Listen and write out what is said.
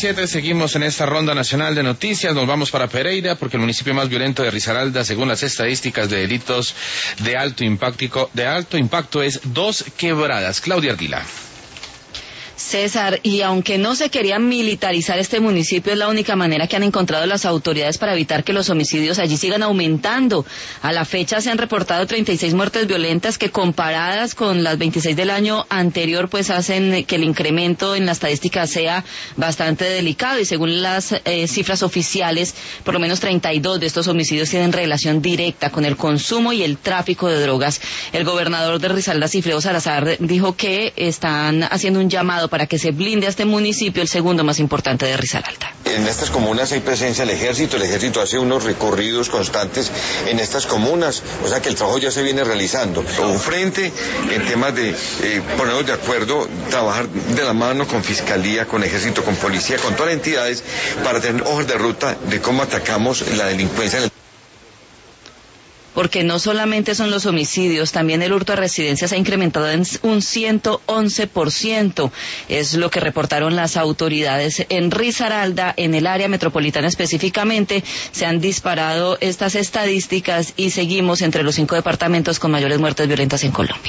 7:27, seguimos en esta ronda nacional de noticias. Nos vamos para Pereira porque el municipio más violento de Risaralda, según las estadísticas de delitos de alto impacto es Dos Quebradas. Claudia Ardila. César, y aunque no se quería militarizar este municipio, es la única manera que han encontrado las autoridades para evitar que los homicidios allí sigan aumentando. A la fecha se han reportado 36 muertes violentas que, comparadas con las 26 del año anterior, pues hacen que el incremento en la estadística sea bastante delicado, y según las cifras oficiales, por lo menos 32 de estos homicidios tienen relación directa con el consumo y el tráfico de drogas. El gobernador de Risaralda, Sigfredo Salazar, dijo que están haciendo un llamado para que se blinde a este municipio, el segundo más importante de Risaralda. En estas comunas hay presencia del ejército. El ejército hace unos recorridos constantes en estas comunas, o sea que el trabajo ya se viene realizando. Un frente en temas de ponernos de acuerdo, trabajar de la mano con fiscalía, con ejército, con policía, con todas las entidades, para tener hojas de ruta de cómo atacamos la delincuencia en el... Porque no solamente son los homicidios, también el hurto a residencias ha incrementado en un 111%. Es lo que reportaron las autoridades en Risaralda, en el área metropolitana específicamente. Se han disparado estas estadísticas y seguimos entre los 5 departamentos con mayores muertes violentas en Colombia.